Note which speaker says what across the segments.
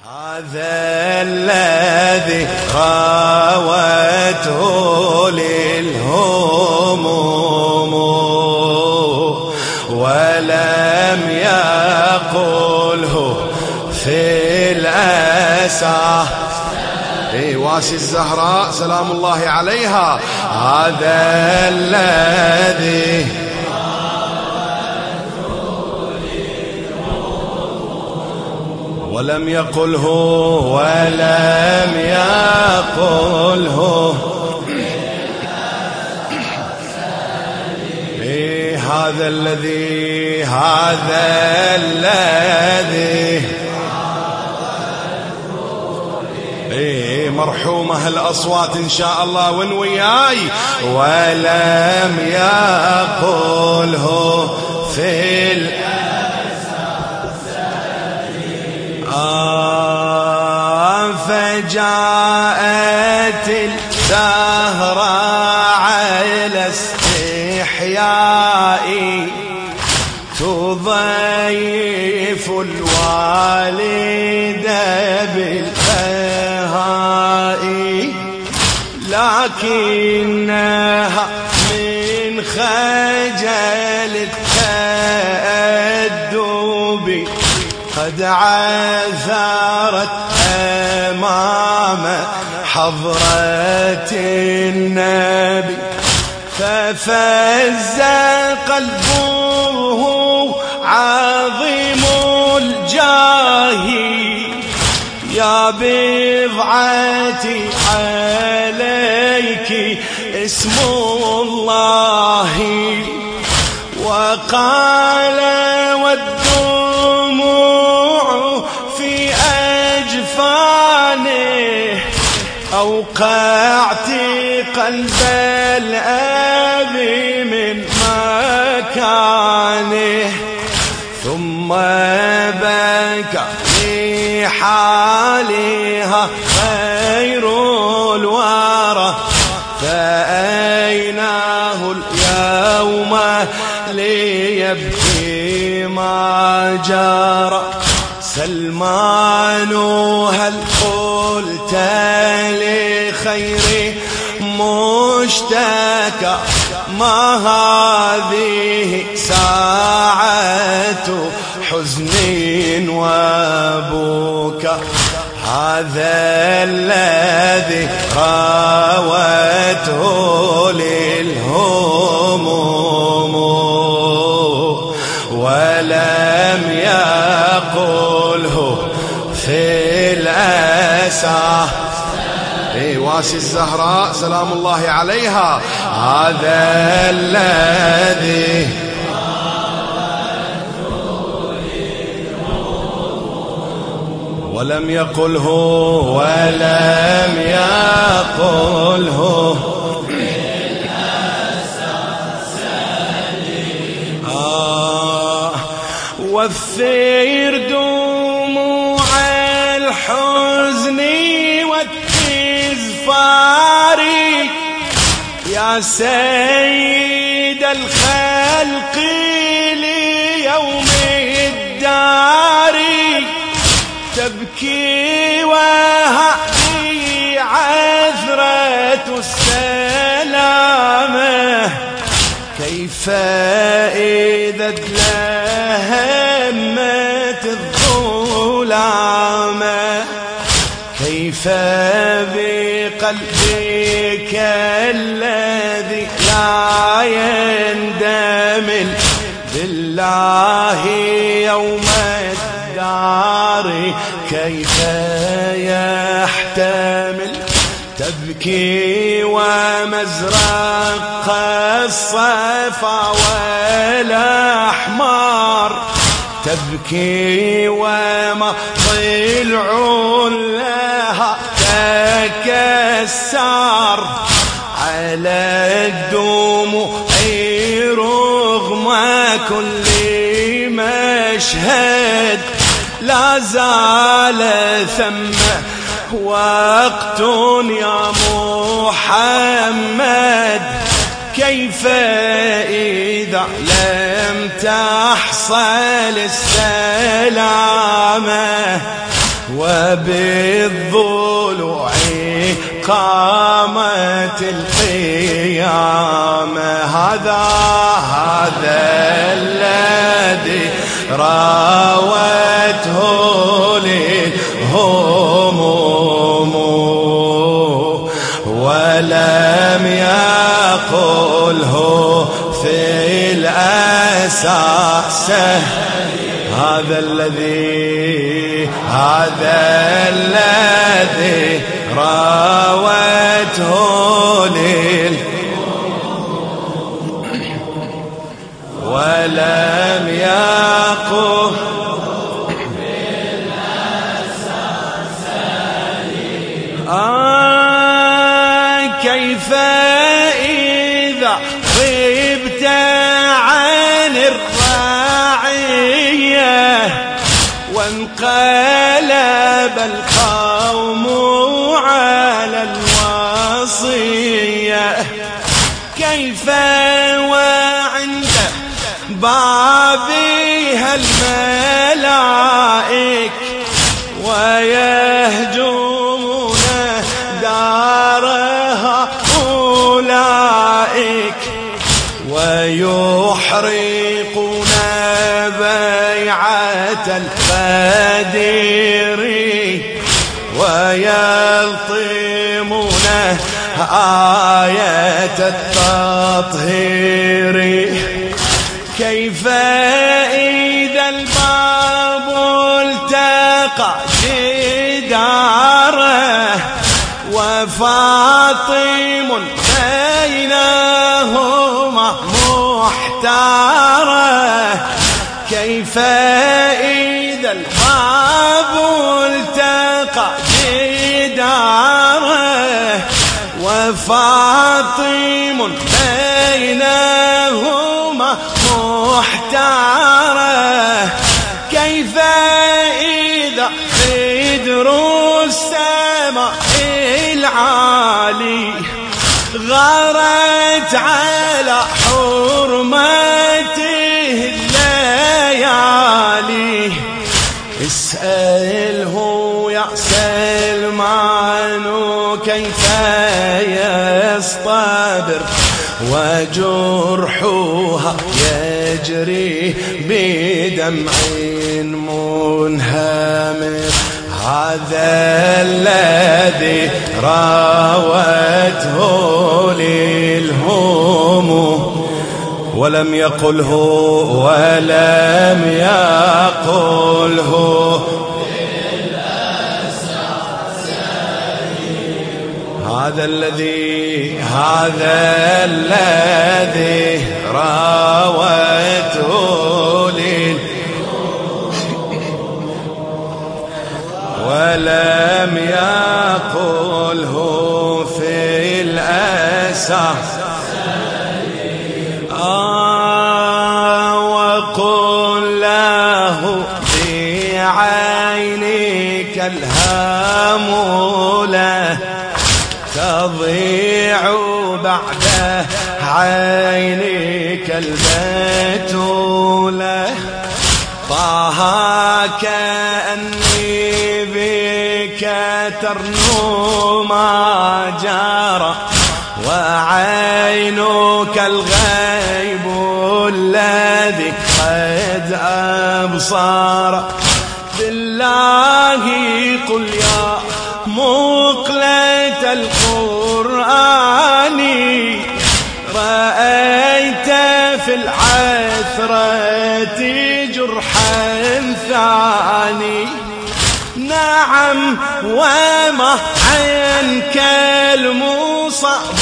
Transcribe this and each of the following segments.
Speaker 1: هذا الذي راوته للهموم ولم يقله في الأسى. واسي الزهراء سلام الله عليها. هذا الذي ولم يقله هذا الذي مرحومة الأصوات إن شاء الله ونوياي. ولم يقله في فجاءت الزهراء على استحيائي تضيف الوالد بالبهاء، لكنها من خجل التأدب قد عثرت أمام حضرة النبي ففز قلبه عظيم الجاه. يا بضعتي عليك اسم الله، وقال والدموع في أجفانه أوقعت قلب الأب من مكانه. ثم بكى لحالها غير الورى فأيناه اليوم ليبكي ما جرى. سلمان هل قلت لخير مشتكى ما هذه ساعة حزن وبكى. هذا الذي راوته للهموم ولم يقله في الأسى. واسي الزهراء سلام الله عليها. هذا الذي ولم يقله وفير دموع الحزن والتزفار يا سيد الخلق ليوم الدار. تبكي وهذه عثرة السلامة كيف إذا ادلهمت الظلامة. كيف بقلبك الذي لا يندمل بالله يوم الدار. كيف يحتمل تبكي ومزرق الصفا والأحمار. تبكي وما ضلع لها تكسر على الدموع رغم كل مشهد. لا زال ثم وقت يا محمد كيف إذا لم تحصل السلامة وبالضلوع قامت القيامة. هذا الذي راوته للهموم ولم يقله في الأساس. هذا الذي راوته ولم يقل كيف إذا غبت عن الرعية وانقلب القوم على الوصية. كيف وعند بابها الملائك ويهجمون دارها أولئك ويحرقون بيعة الغدير ويلطمون آية التطهير. كيف إذا الباب التقى جداره وفاطم بينهما محتاره. كيف إذا الباب التقى جداره وفاطم بينهما محتاره. كيف إذا خدر السماء العالي غارت على حرمته الليالي. اسأله يا سلمان كيف يصطبر وجرحها يجري بدمع منهمر. هذا الذي راوته للهموم ولم يقله هذا الذي راوته ولم يقله في الأسى. وقل له بعينك الهامولة تضيع بعد عينك البتولة. طه كأني بك ترنو ما جرى وعينك الغيب الذي قد أبصر. بالله قل يا مقلة القرآن رأيت في العثرة جرحا ثاني. نعم وما عنك المصاب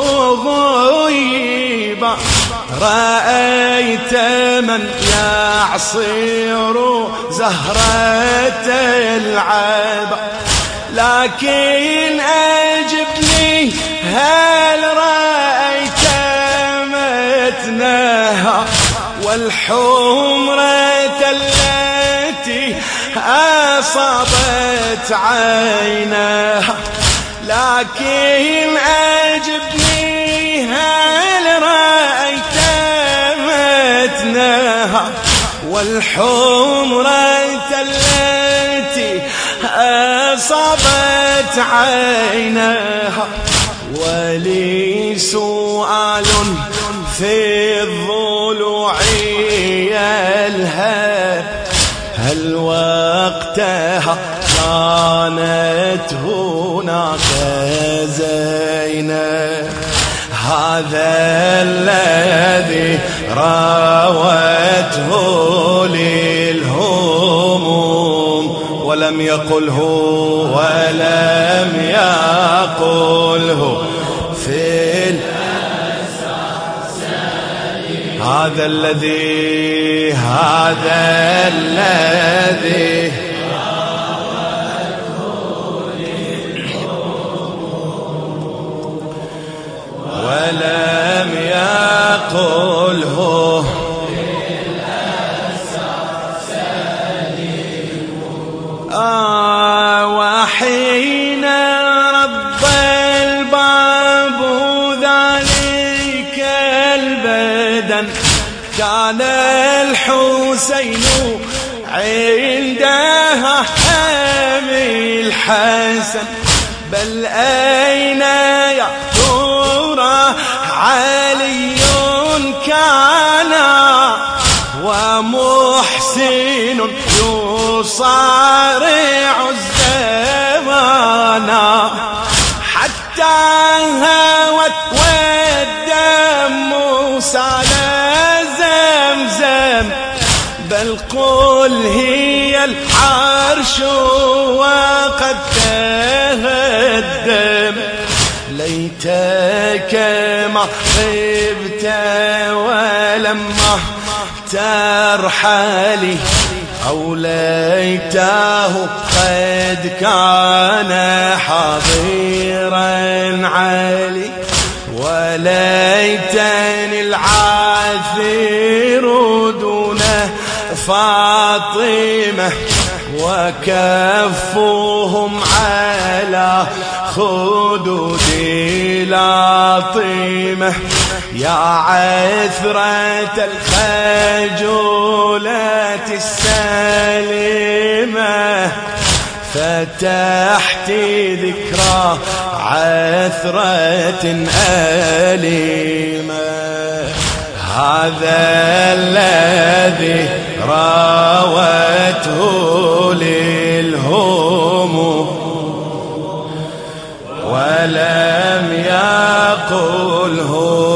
Speaker 1: غيبا رأيت من يعصر زهرة العبا. لكن أجبني هل رأيت متنها والحمرة التي أصابت عينها. لكن أجبني هل رأيت متنها والحمرة التي أصابت عينها. ولي سؤال في الضلوع يلهى، هل وقتها كانت هناك زينب؟ هذا الذي راوته للهموم ولم يقله في هذا الذي ولم يقله وحين رب الباب ذلك البدن كان الحسين عندها حامي الحسن. بل أين يا ترى علي كان ومحسن يصارع الزمان حتى هوت والدم سال زمزم. بل قل هي العرش وقد تهدم. ليتك ما خبت ولما ترحلي، أو ليته قد كان حاضرا علي. وليتني العاثر دون فاطمة وكفهم على خدود لاطمة. يا عثرة الخجولة السالمة فتحت ذكرى عثرة أليمة. هذا الذي راوته للهموم ولم يقله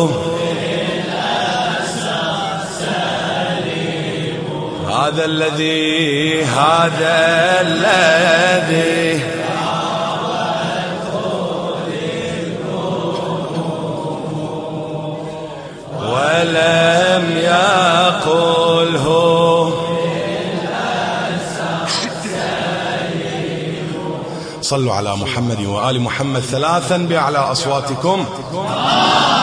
Speaker 1: هذا الذي ولم يقله. صلوا على محمد وآل محمد ثلاثا بأعلى أصواتكم.